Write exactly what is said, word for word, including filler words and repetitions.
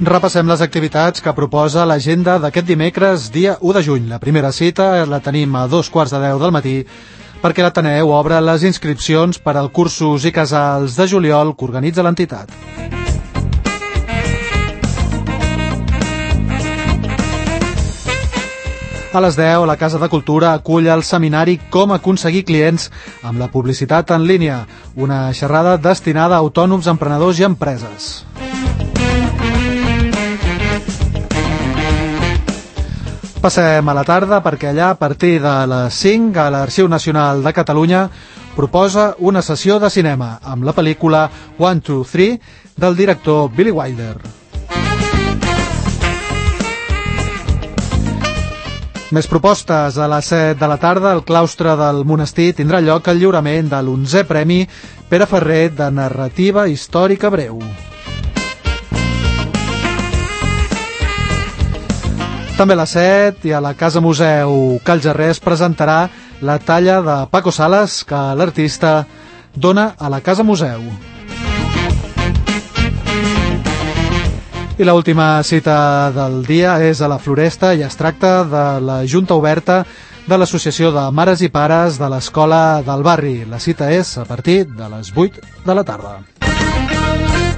Repassem les activitats que proposa l'agenda d'aquest dimecres, dia u de juny. La primera cita la tenim a dos quarts de deu del matí, perquè l'Ateneu obre les inscripcions per al cursos i casals de juliol que organitza l'entitat. A les deu, la Casa de Cultura acull el seminari Com aconseguir clients amb la publicitat en línia, una xerrada destinada a autònoms, emprenedors i empreses. Passem a la tarda perquè allà, a partir de les cinc, a l'Arxiu Nacional de Catalunya proposa una sessió de cinema amb la pel·lícula one two three del director Billy Wilder. Més propostes. A les set de la tarda, al claustre del monestir tindrà lloc el lliurament de l'onzè Premi Pere Ferrer de Narrativa Històrica Breu. També a les set i a la Casa Museu Cal Jarrer es presentarà la talla de Paco Salas que l'artista dona a la Casa Museu. I l'última cita del dia és a la Floresta i es tracta de la Junta Oberta de l'Associació de Mares i Pares de l'Escola del Barri. La cita és a partir de les vuit de la tarda.